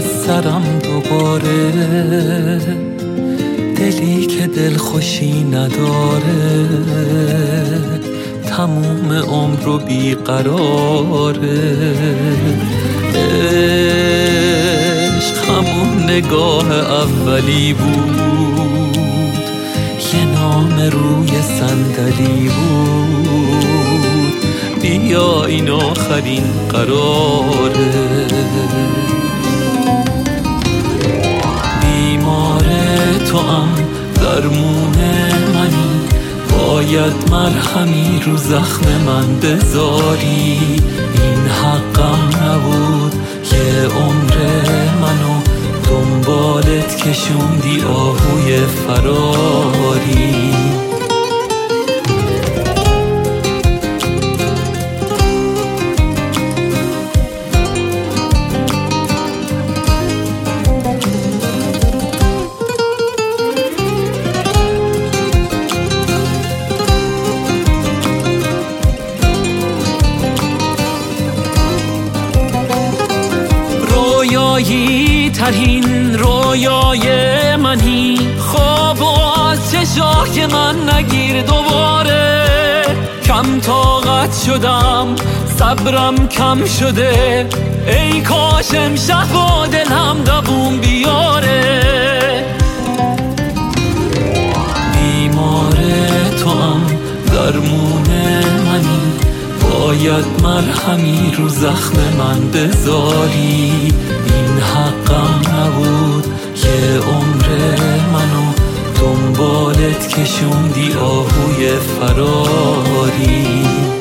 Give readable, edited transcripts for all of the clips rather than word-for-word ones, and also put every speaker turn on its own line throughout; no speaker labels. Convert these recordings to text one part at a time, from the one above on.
سرم دوباره، دلی که دلخوشی نداره، تموم عمر رو بیقراره. عشق همون نگاه اولی بود، یه نام روی صندلی بود، بیا این آخرین قراره. بیمار توام، درمون منی، باید مرهمی رو زخم من بذاری. این حقم نبود، یه عمر منو دنبالت کشوندی آهوی فراری. رویایی ترین رویای منی، خواب از چشای من نگیر دوباره. کم طاقت شدم، صبرم کم شده، ای کاش امشب با دلم دووم بیاره. بیمار توام، درمون منی، باید مرهمی رو زخم من بذاری. این حقم نبود، یه عمر منو دنبالت کشوندی آهوی فراری.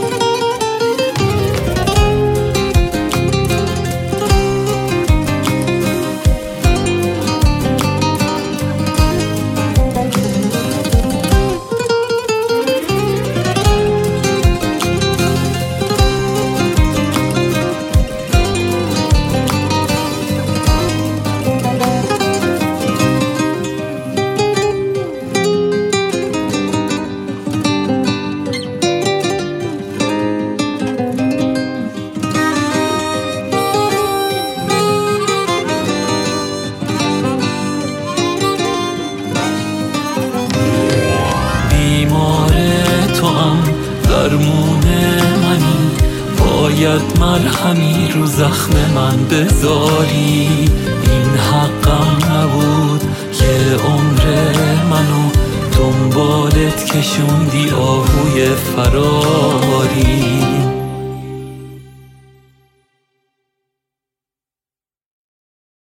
درمون منی، باید مرهمی رو زخم من بذاری. این حقم نبود، یه عمر منو دنبالت کشوندی آهوی فراری.